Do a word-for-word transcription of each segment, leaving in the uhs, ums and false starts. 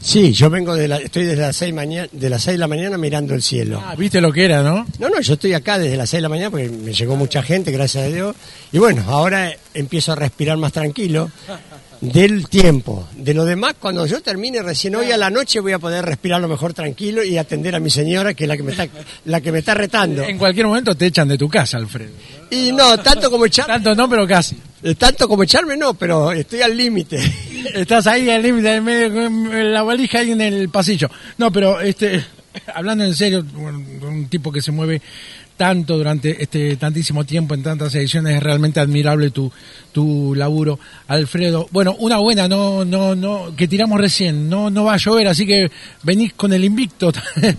Sí, yo vengo de la, estoy desde las seis mañana, de las seis de la mañana mirando el cielo. Ah, viste lo que era, ¿no? No, no, yo estoy acá desde las seis de la mañana porque me llegó mucha gente, gracias a Dios. Y bueno, ahora empiezo a respirar más tranquilo del tiempo. De lo demás, cuando yo termine recién hoy a la noche voy a poder respirar lo mejor tranquilo y atender a mi señora, que es la que me está, la que me está retando. En cualquier momento te echan de tu casa, Alfredo. Y no, tanto como echarme. Tanto no, pero casi. Tanto como echarme no, pero estoy al límite. Estás ahí al límite, en medio con la valija ahí en el pasillo. No, pero este, hablando en serio, un tipo que se mueve tanto durante este tantísimo tiempo en tantas ediciones, es realmente admirable tu tu laburo, Alfredo. Bueno, una buena, no no no que tiramos recién, no no va a llover, así que venís con el invicto.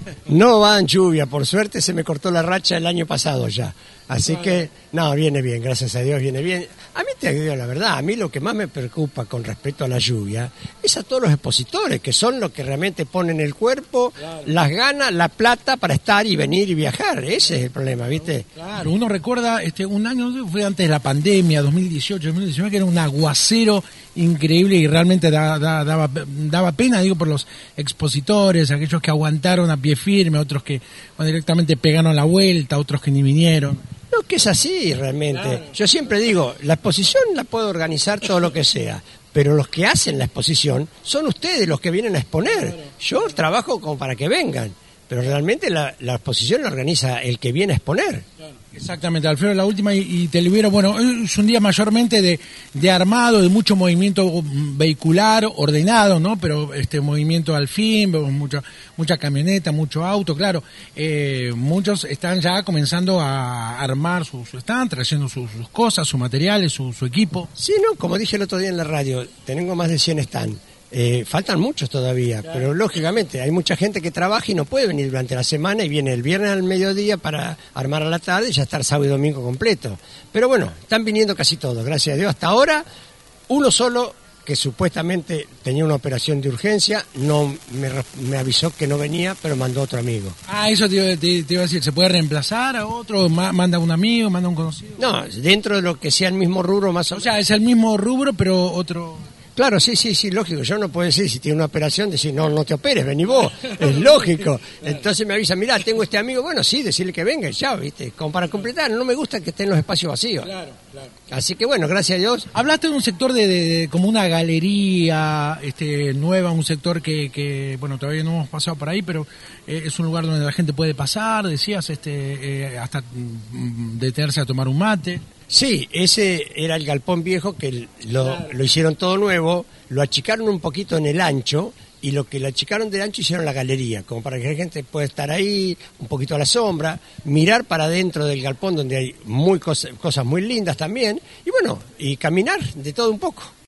No va en lluvia, por suerte se me cortó la racha el año pasado ya. Así que, no, viene bien, gracias a Dios, viene bien. A mí te digo la verdad, a mí lo que más me preocupa con respecto a la lluvia es a todos los expositores, que son los que realmente ponen el cuerpo, claro, las ganas, la plata para estar y venir y viajar. Ese es el problema, ¿viste? Claro, uno recuerda este un año, fue antes de la pandemia, dos mil dieciocho, dos mil diecinueve, que era un aguacero increíble y realmente da, da, daba, daba pena, digo, por los expositores, aquellos que aguantaron a pie firme, otros que bueno, directamente pegaron la vuelta, otros que ni vinieron. No, que es así realmente. Claro. Yo siempre digo, la exposición la puedo organizar todo lo que sea, pero los que hacen la exposición son ustedes los que vienen a exponer. Yo trabajo como para que vengan, pero realmente la, la exposición la organiza el que viene a exponer. Exactamente, Alfredo, la última y, y te libero. Bueno, es un día mayormente de, de armado, de mucho movimiento vehicular, ordenado, ¿no? Pero este movimiento al fin, vemos mucha, mucha camioneta, mucho auto, claro. Eh, muchos están ya comenzando a armar su, su stand, trayendo sus, sus cosas, sus materiales, su, su equipo. Sí, no, como dije el otro día en la radio, tengo más de cien stands. Eh, faltan muchos todavía, claro, pero lógicamente hay mucha gente que trabaja y no puede venir durante la semana y viene el viernes al mediodía para armar a la tarde y ya estar sábado y domingo completo. Pero bueno, están viniendo casi todos, gracias a Dios. Hasta ahora, uno solo que supuestamente tenía una operación de urgencia, no me, me avisó que no venía, pero mandó otro amigo. Ah, eso te, te, te iba a decir, ¿se puede reemplazar a otro? ¿Manda un amigo, manda un conocido? No, dentro de lo que sea el mismo rubro más o menos. O sea, es el mismo rubro, pero otro... Claro, sí, sí, sí, lógico. Yo no puedo decir, si tiene una operación, decir, no, no te operes, vení vos. Es lógico. Entonces me avisa, mirá, tengo este amigo, bueno, sí, decirle que venga y ya, ¿viste? Como para completar, no me gusta que estén los espacios vacíos. Claro, claro. Así que bueno, gracias a Dios. Hablaste de un sector de, de, de como una galería este, nueva, un sector que, que, bueno, todavía no hemos pasado por ahí, pero eh, es un lugar donde la gente puede pasar, decías, este, eh, hasta mm, detenerse a tomar un mate. Sí, ese era el galpón viejo que lo, claro, lo hicieron todo nuevo, lo achicaron un poquito en el ancho y lo que lo achicaron del ancho hicieron la galería, como para que la gente pueda estar ahí, un poquito a la sombra, mirar para adentro del galpón donde hay muy cosas, cosas muy lindas también y bueno, y caminar de todo un poco.